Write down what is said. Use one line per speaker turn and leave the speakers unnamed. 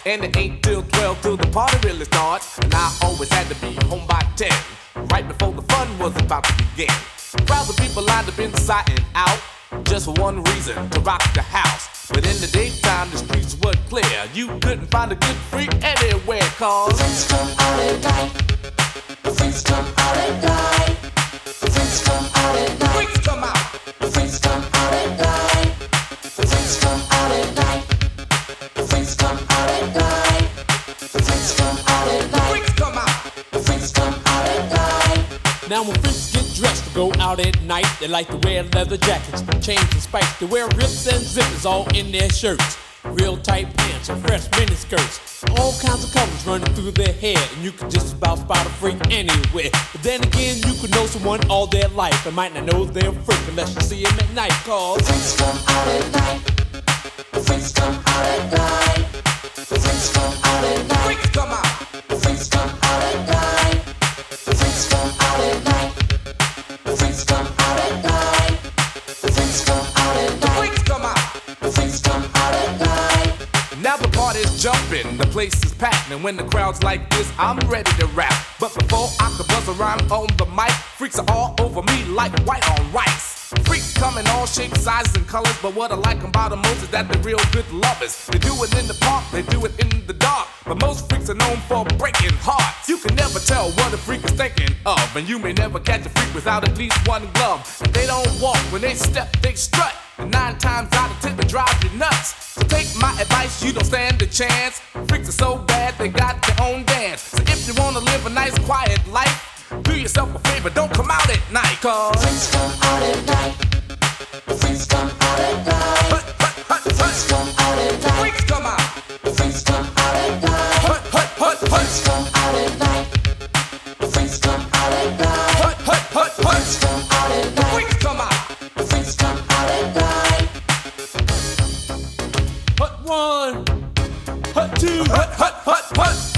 And it ain't till 12 till the party really starts. And I always had to be home by 10, right before the fun was about to begin. Crowds of people lined up inside and out, just for one reason, to rock the house. But in the daytime the streets were clear. You couldn't find a good freak anywhere, cause
the freaks come out at night. The freaks come out at night. The freaks come out at night.
Freaks come out.
The freaks come out at night. The freaks come out at night. The freaks come out at night. The freaks come out at night.
Freaks come out.
The freaks come out at night.
Now when freaks get dressed to go out at night, they like to wear leather jackets, chains and spikes. They wear rips and zippers all in their shirts, real tight pants and fresh mini skirts. All kinds of colors running through their hair, and you could just about spot a freak anywhere. But then again, you could know someone all their life and might not know they're a freak unless you see him at night, cause
the freaks come out at night. The freaks come out at night. The freaks come out at night.
Freaks come out.
The freaks come out at night. The freaks come out at night. The freaks come out at night. The freaks come out at night.
Freaks come out.
The freaks come out at night.
Now the party's jumping, the place is packed, and when the crowd's like this, I'm ready to rap. But before I could buzz a rhyme on the mic, freaks are all over me like white on rice. Freaks come in all shapes, sizes, and colors, but what I like about them most is that they're real good lovers. They do it in the park, they do it in the dark, but most freaks are known for breaking hearts. You can never tell what a freak is thinking of, and you may never catch a freak without at least one glove. And they don't walk, when they step, they strut, and 9 times out of 10 they drive you nuts. So take my advice, you don't stand a chance. Freaks are so bad, they got their own dance. So if you wanna live a nice quiet life, do yourself a favor, don't come out at night, cause
the freaks come out at night. The freaks come out at night. The freaks come out at night.
Freaks come out.
The freaks come out at night. The freaks come out at night. The freaks come out at night. The freaks come out at night.
Freaks come out.
The freaks come out at night.
hut one, hut two,
Hut.